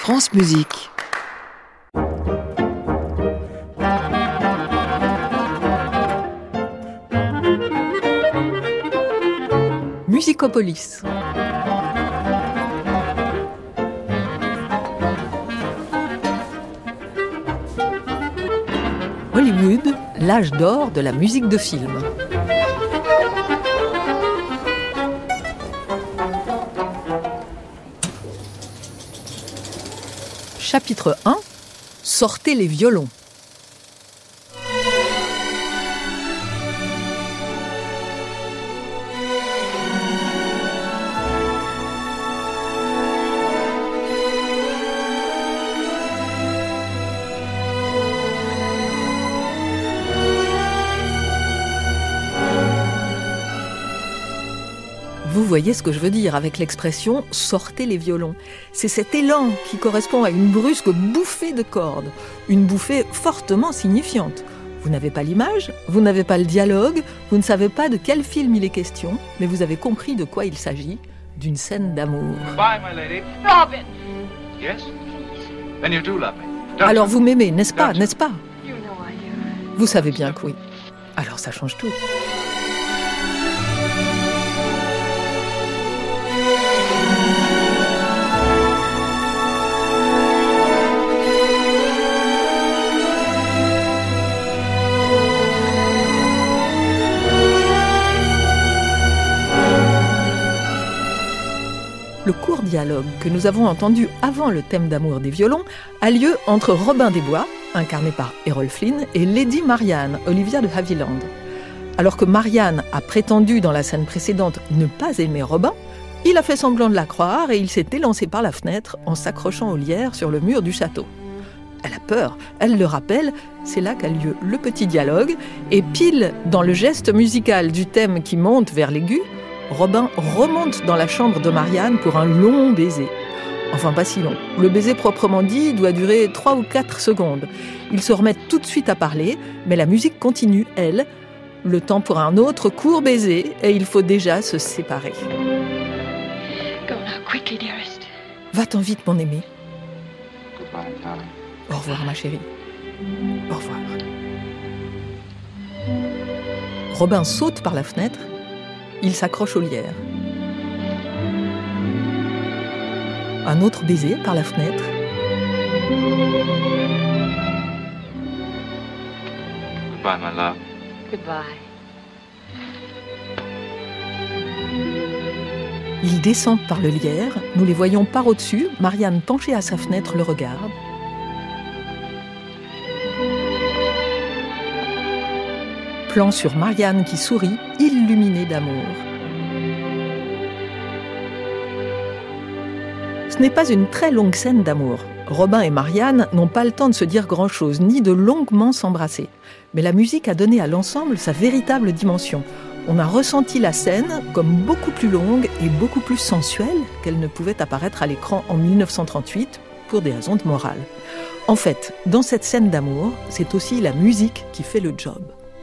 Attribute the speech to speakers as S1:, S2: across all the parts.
S1: France Musique.
S2: Musicopolis. Hollywood, l'âge d'or de la musique de film. Chapitre 1. Sortez les violons. Vous voyez ce que je veux dire avec l'expression « sortez les violons ». C'est cet élan qui correspond à une brusque bouffée de cordes, une bouffée fortement signifiante. Vous n'avez pas l'image, vous n'avez pas le dialogue, vous ne savez pas de quel film il est question, mais vous avez compris de quoi il s'agit, d'une scène d'amour.
S3: Bye, my lady.
S4: Robin!
S3: Yes? Then you do love me. Don't
S2: Alors
S3: you?
S2: vous m'aimez, n'est-ce pas, n'est-ce pas ?
S4: You know I do.
S2: Vous savez bien que oui. Alors ça change tout. Le court dialogue que nous avons entendu avant le thème d'amour des violons a lieu entre Robin des Bois, incarné par Errol Flynn, et Lady Marianne, Olivia de Havilland. Alors que Marianne a prétendu dans la scène précédente ne pas aimer Robin, il a fait semblant de la croire et il s'est élancé par la fenêtre en s'accrochant aux lierres sur le mur du château. Elle a peur, elle le rappelle, c'est là qu'a lieu le petit dialogue, et pile dans le geste musical du thème qui monte vers l'aigu, Robin remonte dans la chambre de Marianne pour un long baiser. Enfin, pas si long. Le baiser proprement dit doit durer 3 ou 4 secondes. Ils se remettent tout de suite à parler, mais la musique continue, elle. Le temps pour un autre court baiser, et il faut déjà se séparer.
S4: Go now, quickly, dearest.
S2: Va-t'en vite, mon aimé.
S3: Goodbye, darling.
S2: Au revoir, ma chérie. Au revoir. Robin saute par la fenêtre. Il s'accroche aux lierres. Un autre baiser par la fenêtre.
S3: Goodbye, my love.
S4: Goodbye.
S2: Ils descendent par le lierre. Nous les voyons par au-dessus. Marianne, penchée à sa fenêtre, le regarde. Plan sur Marianne qui sourit, illuminée d'amour. Ce n'est pas une très longue scène d'amour. Robin et Marianne n'ont pas le temps de se dire grand-chose, ni de longuement s'embrasser. Mais la musique a donné à l'ensemble sa véritable dimension. On a ressenti la scène comme beaucoup plus longue et beaucoup plus sensuelle qu'elle ne pouvait apparaître à l'écran en 1938 pour des raisons de morale. En fait, dans cette scène d'amour, c'est aussi la musique qui fait le job.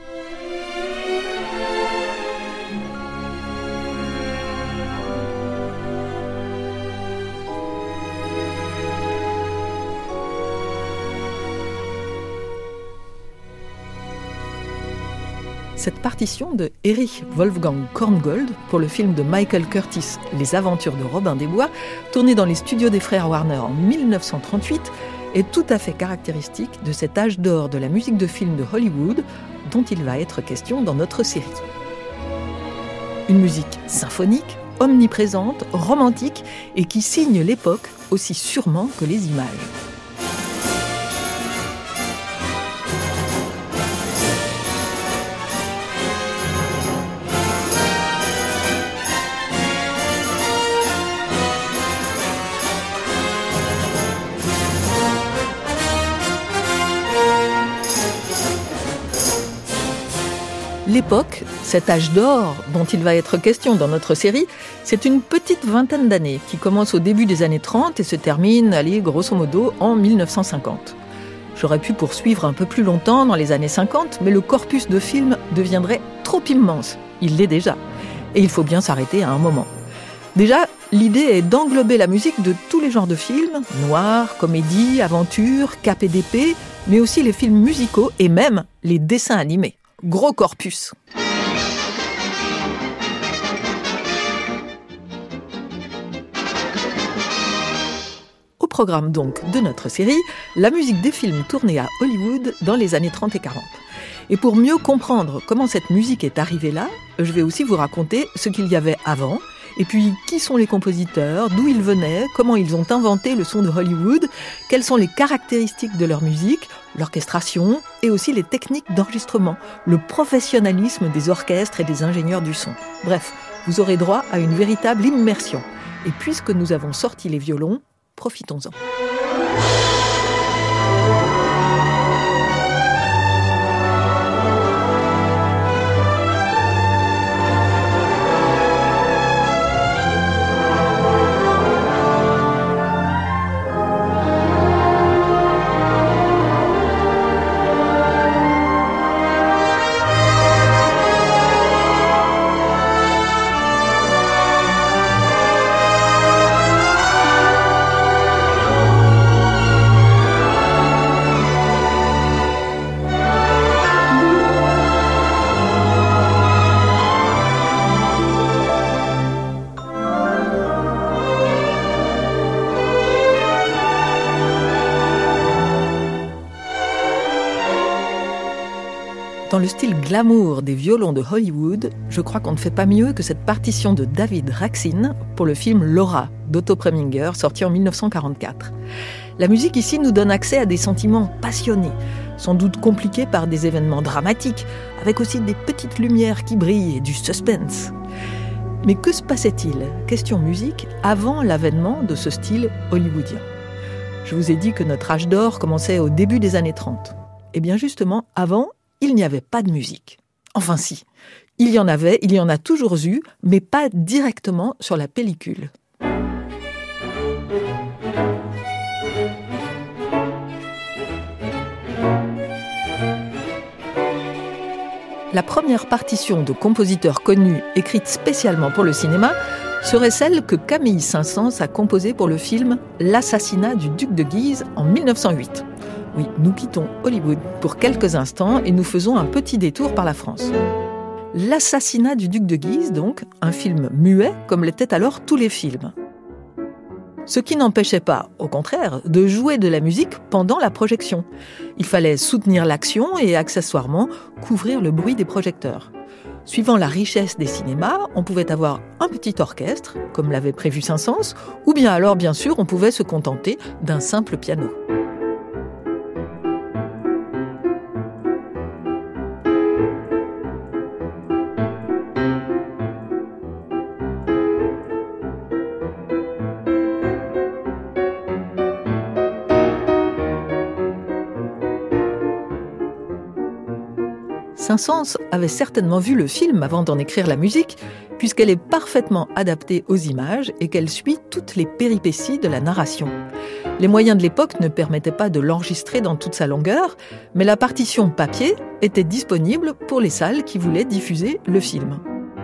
S2: Cette partition de Erich Wolfgang Korngold pour le film de Michael Curtis « Les aventures de Robin des Bois », tourné dans les studios des frères Warner en 1938, est tout à fait caractéristique de cet âge d'or de la musique de film de Hollywood dont il va être question dans notre série. Une musique symphonique, omniprésente, romantique et qui signe l'époque aussi sûrement que les images. L'époque, cet âge d'or dont il va être question dans notre série, c'est une petite vingtaine d'années qui commence au début des années 30 et se termine, grosso modo, en 1950. J'aurais pu poursuivre un peu plus longtemps dans les années 50, mais le corpus de films deviendrait trop immense. Il l'est déjà. Et il faut bien s'arrêter à un moment. Déjà, L'idée est d'englober la musique de tous les genres de films, noir, comédie, aventure, cap et d'épée, mais aussi les films musicaux et même les dessins animés. Gros corpus. Au programme donc de notre série, la musique des films tournés à Hollywood dans les années 30 et 40. Et pour mieux comprendre comment cette musique est arrivée là, je vais aussi vous raconter ce qu'il y avait avant, et puis qui sont les compositeurs, d'où ils venaient, comment ils ont inventé le son de Hollywood, quelles sont les caractéristiques de leur musique, l'orchestration, et aussi les techniques d'enregistrement, le professionnalisme des orchestres et des ingénieurs du son. Bref, vous aurez droit à une véritable immersion. Et puisque nous avons sorti les violons, profitons-en. Dans le style glamour des violons de Hollywood, je crois qu'on ne fait pas mieux que cette partition de David Raksin pour le film Laura d'Otto Preminger, sorti en 1944. La musique ici nous donne accès à des sentiments passionnés, sans doute compliqués par des événements dramatiques, avec aussi des petites lumières qui brillent et du suspense. Mais que se passait-il, question musique, avant l'avènement de ce style hollywoodien ? Je vous ai dit que notre âge d'or commençait au début des années 30. Eh bien justement, avant, il n'y avait pas de musique. Enfin si, il y en avait, il y en a toujours eu, mais pas directement sur la pellicule. La première partition de compositeurs connus écrite spécialement pour le cinéma serait celle que Camille Saint-Saëns a composée pour le film L'assassinat du duc de Guise en 1908. Oui, nous quittons Hollywood pour quelques instants et nous faisons un petit détour par la France. L'assassinat du duc de Guise, donc, un film muet comme l'étaient alors tous les films. Ce qui n'empêchait pas, au contraire, de jouer de la musique pendant la projection. Il fallait soutenir l'action et accessoirement couvrir le bruit des projecteurs. Suivant la richesse des cinémas, on pouvait avoir un petit orchestre, comme l'avait prévu Saint-Saëns, ou bien alors, bien sûr, on pouvait se contenter d'un simple piano. Saint-Saëns avait certainement vu le film avant d'en écrire la musique, puisqu'elle est parfaitement adaptée aux images et qu'elle suit toutes les péripéties de la narration. Les moyens de l'époque ne permettaient pas de l'enregistrer dans toute sa longueur, mais la partition papier était disponible pour les salles qui voulaient diffuser le film.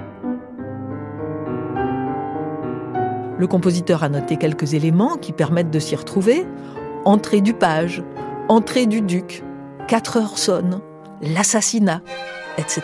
S2: Le compositeur a noté quelques éléments qui permettent de s'y retrouver. Entrée du page, entrée du duc, 4 heures sonnent, l'assassinat, etc.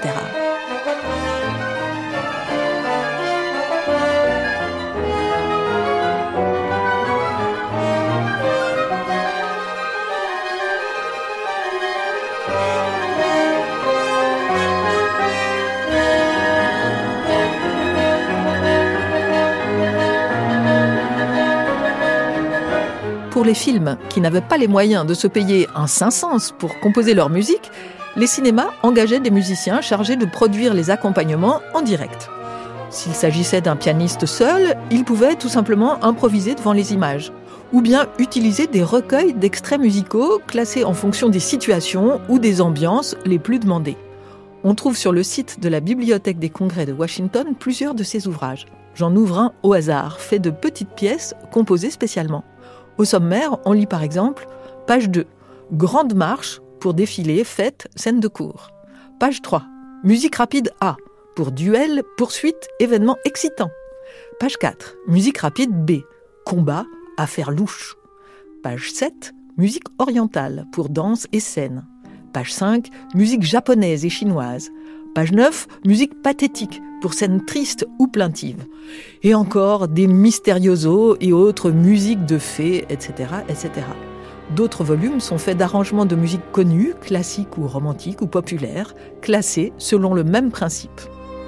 S2: Pour les films qui n'avaient pas les moyens de se payer un Saint-Saëns pour composer leur musique, les cinémas engageaient des musiciens chargés de produire les accompagnements en direct. S'il s'agissait d'un pianiste seul, il pouvait tout simplement improviser devant les images, ou bien utiliser des recueils d'extraits musicaux classés en fonction des situations ou des ambiances les plus demandées. On trouve sur le site de la Bibliothèque des Congrès de Washington plusieurs de ces ouvrages. J'en ouvre un au hasard, fait de petites pièces composées spécialement. Au sommaire, on lit par exemple page 2, Grande marche pour défilé, fête, scène de cour. Page 3, musique rapide A, pour duel, poursuite, événement excitant. Page 4, musique rapide B, combat, affaire louche. Page 7, musique orientale pour danse et scène. Page 5, musique japonaise et chinoise. Page 9, musique pathétique pour scènes tristes ou plaintives. Et encore des mystériosos et autres musiques de fées, etc., etc. D'autres volumes sont faits d'arrangements de musique connue, classiques ou romantiques ou populaires, classés selon le même principe.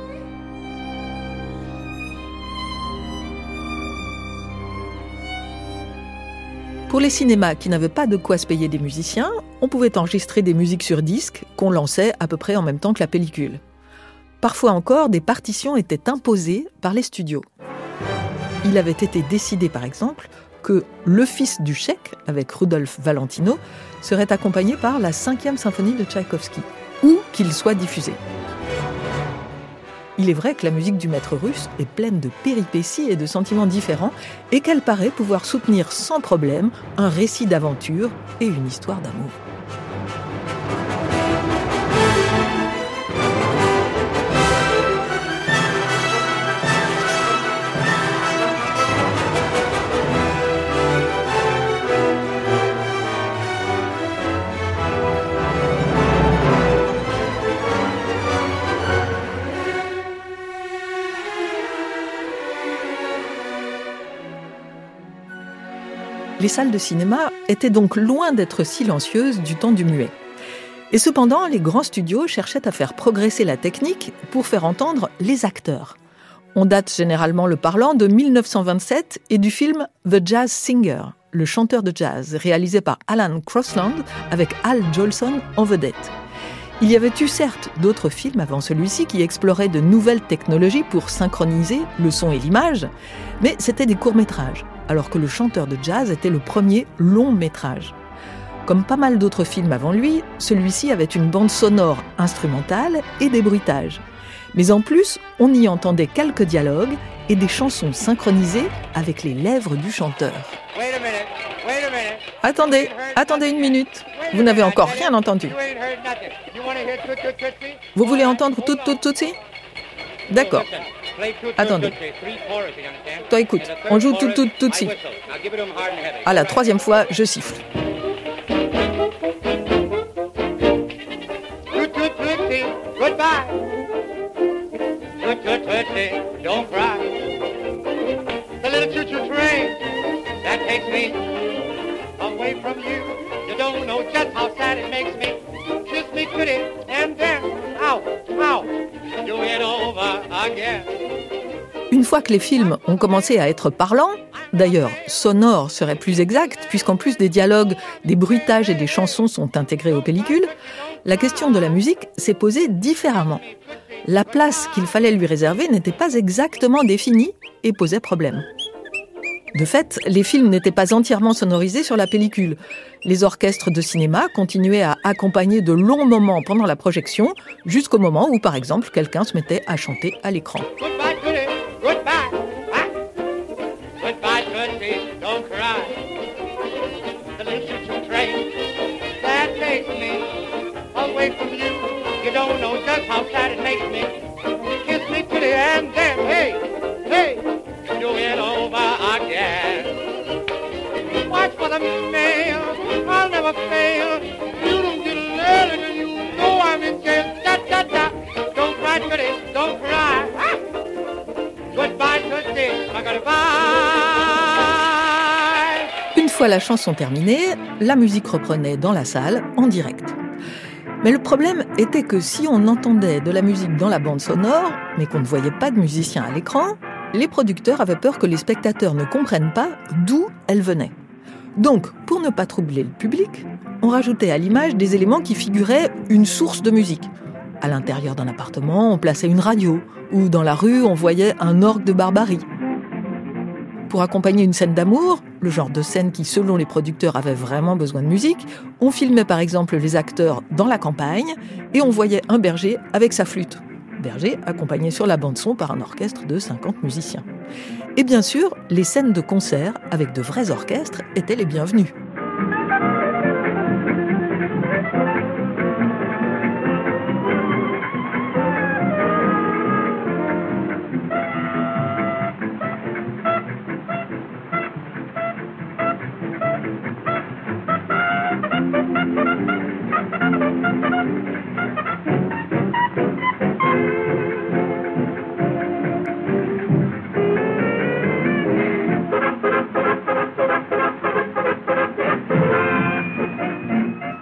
S2: Pour les cinémas qui n'avaient pas de quoi se payer des musiciens, on pouvait enregistrer des musiques sur disque qu'on lançait à peu près en même temps que la pellicule. Parfois encore, des partitions étaient imposées par les studios. Il avait été décidé, par exemple, que Le Fils du Tchèque, avec Rudolf Valentino, serait accompagné par la 5e symphonie de Tchaïkovski, ou qu'il soit diffusé. Il est vrai que la musique du maître russe est pleine de péripéties et de sentiments différents et qu'elle paraît pouvoir soutenir sans problème un récit d'aventure et une histoire d'amour. Les salles de cinéma étaient donc loin d'être silencieuses du temps du muet. Et cependant, les grands studios cherchaient à faire progresser la technique pour faire entendre les acteurs. On date généralement le parlant de 1927 et du film The Jazz Singer, le chanteur de jazz, réalisé par Alan Crosland avec Al Jolson en vedette. Il y avait eu certes d'autres films avant celui-ci qui exploraient de nouvelles technologies pour synchroniser le son et l'image, mais c'était des courts-métrages, alors que le chanteur de jazz était le premier long-métrage. Comme pas mal d'autres films avant lui, celui-ci avait une bande sonore instrumentale et des bruitages. Mais en plus, on y entendait quelques dialogues et des chansons synchronisées avec les lèvres du chanteur. Attendez une minute. Vous n'avez encore rien entendu. Vous voulez entendre Tutsi ? D'accord. Attendez. Toi, écoute, on joue Tutsi. À la 3e fois, je siffle. Don't cry. The little choo-choo train that takes me away from you. You don't know just how sad it makes me. Kiss me pretty and then out, do it over again. Une fois que les films ont commencé à être parlants, d'ailleurs sonores serait plus exact, puisqu'en plus des dialogues, des bruitages et des chansons sont intégrés aux pellicules, la question de la musique s'est posée différemment. La place qu'il fallait lui réserver n'était pas exactement définie et posait problème. De fait, les films n'étaient pas entièrement sonorisés sur la pellicule. Les orchestres de cinéma continuaient à accompagner de longs moments pendant la projection, jusqu'au moment où, par exemple, quelqu'un se mettait à chanter à l'écran. Une fois la chanson terminée, la musique reprenait dans la salle en direct. Mais le problème était que si on entendait de la musique dans la bande sonore, mais qu'on ne voyait pas de musicien à l'écran, les producteurs avaient peur que les spectateurs ne comprennent pas d'où elle venait. Donc, pour ne pas troubler le public, on rajoutait à l'image des éléments qui figuraient une source de musique. À l'intérieur d'un appartement, on plaçait une radio, ou dans la rue, on voyait un orgue de barbarie. Pour accompagner une scène d'amour, le genre de scène qui, selon les producteurs, avait vraiment besoin de musique, on filmait par exemple les acteurs dans la campagne et on voyait un berger avec sa flûte. Berger accompagné sur la bande-son par un orchestre de 50 musiciens. Et bien sûr, les scènes de concert avec de vrais orchestres étaient les bienvenues.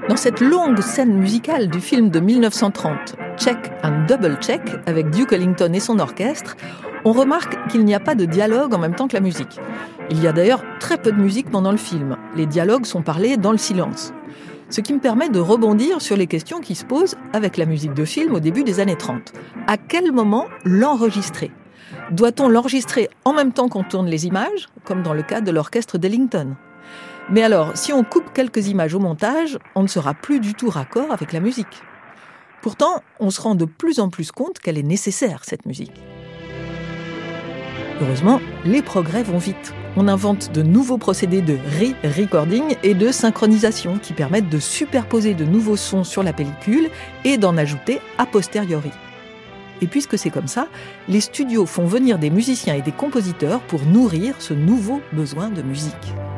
S2: Dans cette longue scène musicale du film de 1930, Check and Double Check, avec Duke Ellington et son orchestre, on remarque qu'il n'y a pas de dialogue en même temps que la musique. Il y a d'ailleurs très peu de musique pendant le film. Les dialogues sont parlés dans le silence. Ce qui me permet de rebondir sur les questions qui se posent avec la musique de film au début des années 30. À quel moment l'enregistrer ? Doit-on l'enregistrer en même temps qu'on tourne les images, comme dans le cas de l'orchestre d'Ellington ? Mais alors, si on coupe quelques images au montage, on ne sera plus du tout raccord avec la musique. Pourtant, on se rend de plus en plus compte qu'elle est nécessaire, cette musique. Heureusement, les progrès vont vite. On invente de nouveaux procédés de re-recording et de synchronisation qui permettent de superposer de nouveaux sons sur la pellicule et d'en ajouter a posteriori. Et puisque c'est comme ça, les studios font venir des musiciens et des compositeurs pour nourrir ce nouveau besoin de musique.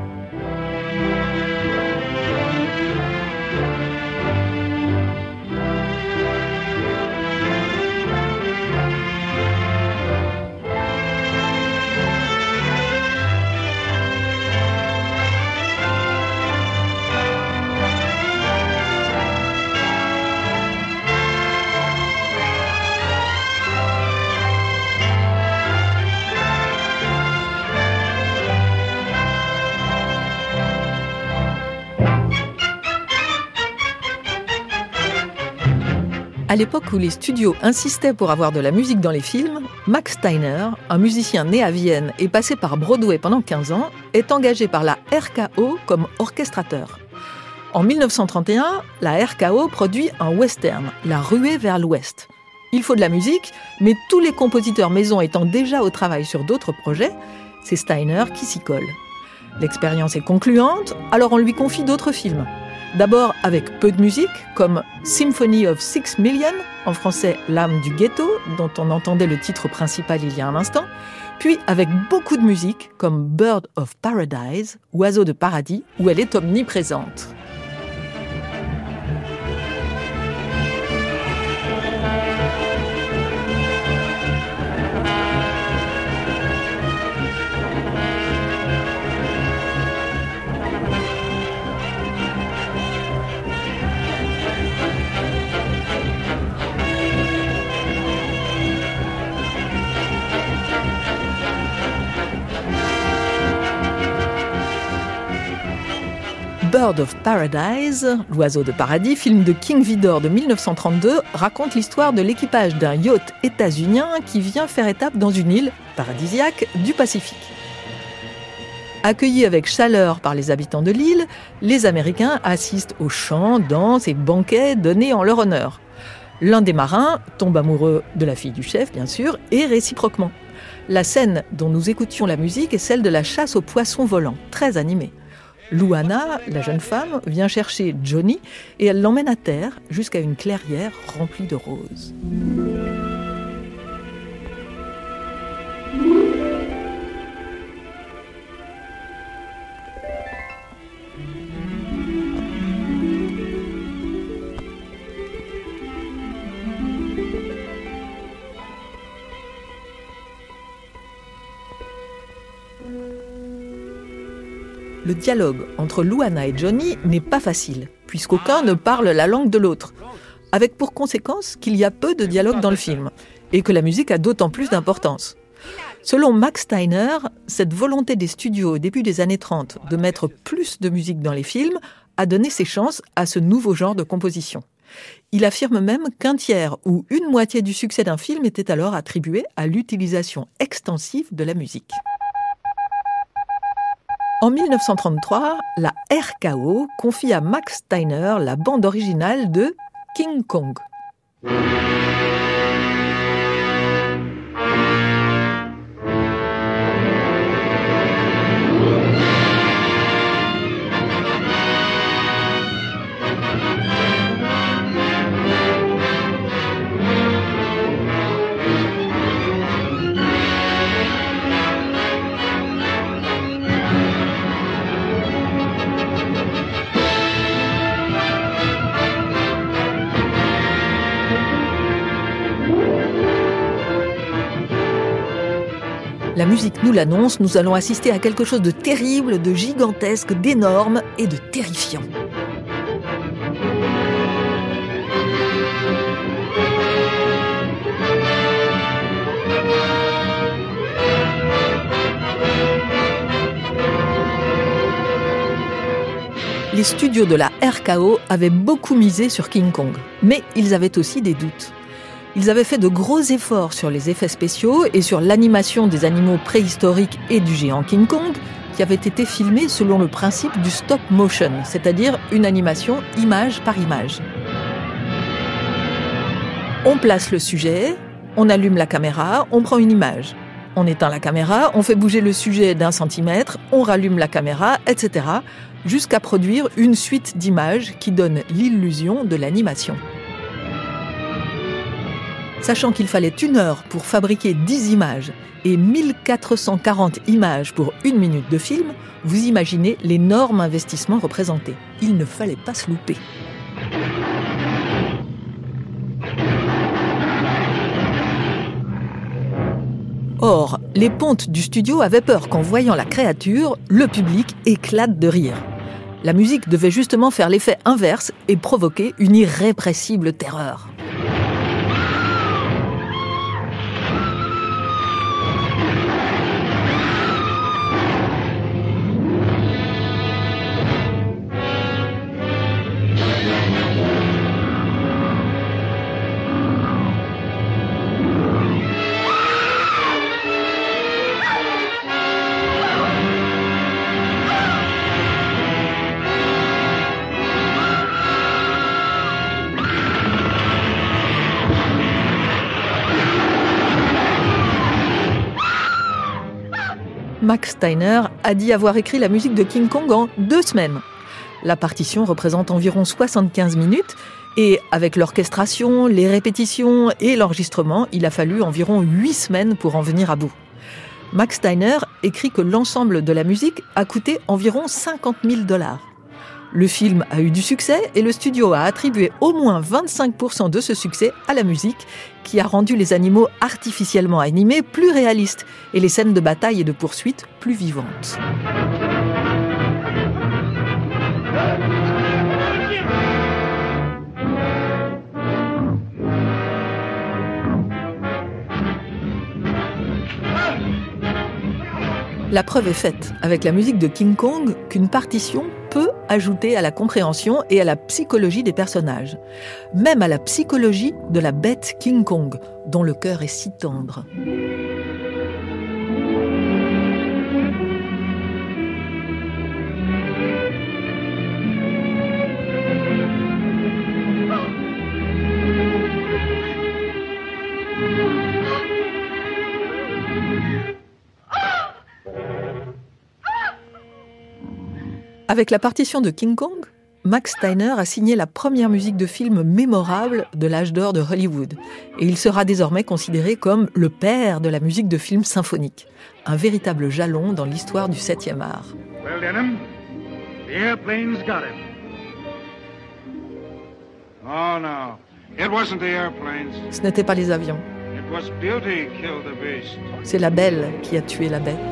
S2: À l'époque où les studios insistaient pour avoir de la musique dans les films, Max Steiner, un musicien né à Vienne et passé par Broadway pendant 15 ans, est engagé par la RKO comme orchestrateur. En 1931, la RKO produit un western, La ruée vers l'ouest. Il faut de la musique, mais tous les compositeurs maison étant déjà au travail sur d'autres projets, c'est Steiner qui s'y colle. L'expérience est concluante, alors on lui confie d'autres films. D'abord avec peu de musique, comme Symphony of 6 Million, en français L'âme du ghetto, dont on entendait le titre principal il y a un instant, puis avec beaucoup de musique, comme Bird of Paradise, Oiseau de paradis, où elle est omniprésente. Bird of Paradise, l'oiseau de paradis, film de King Vidor de 1932, raconte l'histoire de l'équipage d'un yacht états-unien qui vient faire étape dans une île paradisiaque du Pacifique. Accueillis avec chaleur par les habitants de l'île, les Américains assistent aux chants, danses et banquets donnés en leur honneur. L'un des marins tombe amoureux de la fille du chef, bien sûr, et réciproquement. La scène dont nous écoutions la musique est celle de la chasse aux poissons volants, très animée. Luana, la jeune femme, vient chercher Johnny et elle l'emmène à terre jusqu'à une clairière remplie de roses. Le dialogue entre Luana et Johnny n'est pas facile, puisqu'aucun ne parle la langue de l'autre, avec pour conséquence qu'il y a peu de dialogue dans le film, et que la musique a d'autant plus d'importance. Selon Max Steiner, cette volonté des studios au début des années 30 de mettre plus de musique dans les films a donné ses chances à ce nouveau genre de composition. Il affirme même qu'un tiers ou une moitié du succès d'un film était alors attribué à l'utilisation extensive de la musique. En 1933, la RKO confie à Max Steiner la bande originale de King Kong. La musique nous l'annonce, nous allons assister à quelque chose de terrible, de gigantesque, d'énorme et de terrifiant. Les studios de la RKO avaient beaucoup misé sur King Kong, mais ils avaient aussi des doutes. Ils avaient fait de gros efforts sur les effets spéciaux et sur l'animation des animaux préhistoriques et du géant King Kong, qui avait été filmé selon le principe du stop motion, c'est-à-dire une animation image par image. On place le sujet, on allume la caméra, on prend une image. On éteint la caméra, on fait bouger le sujet d'1 centimètre, on rallume la caméra, etc., jusqu'à produire une suite d'images qui donne l'illusion de l'animation. Sachant qu'il fallait 1 heure pour fabriquer 10 images et 1440 images pour 1 minute de film, vous imaginez l'énorme investissement représenté. Il ne fallait pas se louper. Or, les pontes du studio avaient peur qu'en voyant la créature, le public éclate de rire. La musique devait justement faire l'effet inverse et provoquer une irrépressible terreur. Max Steiner a dit avoir écrit la musique de King Kong en 2 semaines. La partition représente environ 75 minutes et avec l'orchestration, les répétitions et l'enregistrement, il a fallu environ 8 semaines pour en venir à bout. Max Steiner écrit que l'ensemble de la musique a coûté environ $50 000. Le film a eu du succès et le studio a attribué au moins 25% de ce succès à la musique, qui a rendu les animaux artificiellement animés plus réalistes et les scènes de bataille et de poursuite plus vivantes. La preuve est faite avec la musique de King Kong qu'une partition peut ajouter à la compréhension et à la psychologie des personnages. Même à la psychologie de la bête King Kong, dont le cœur est si tendre. Avec la partition de King Kong, Max Steiner a signé la première musique de film mémorable de l'âge d'or de Hollywood. Et il sera désormais considéré comme le père de la musique de film symphonique. Un véritable jalon dans l'histoire du 7e art.
S3: Well, Denham, the airplane's got him. Oh, no. It wasn't the airplanes.
S2: Ce n'étaient pas les avions.
S3: It was beauty killed the beast.
S2: C'est la belle qui a tué la bête.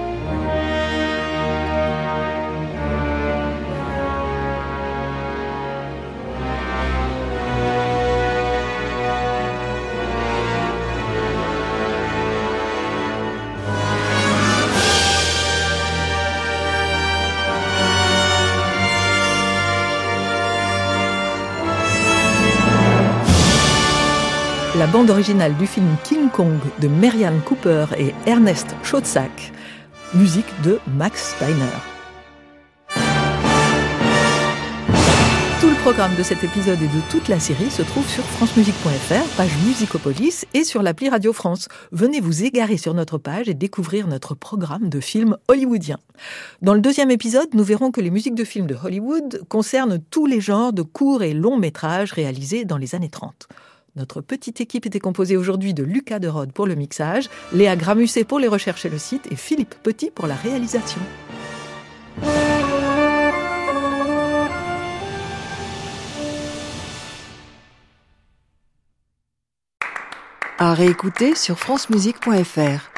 S2: La bande originale du film King Kong de Merian Cooper et Ernest Schoedsack, musique de Max Steiner. Tout le programme de cet épisode et de toute la série se trouve sur francemusique.fr, page Musicopolis et sur l'appli Radio France. Venez vous égarer sur notre page et découvrir notre programme de films hollywoodiens. Dans le 2e épisode, nous verrons que les musiques de films de Hollywood concernent tous les genres de courts et longs métrages réalisés dans les années 30. Notre petite équipe était composée aujourd'hui de Lucas Derode pour le mixage, Léa Gramusset pour les recherches et le site et Philippe Petit pour la réalisation.
S1: À réécouter sur francemusique.fr.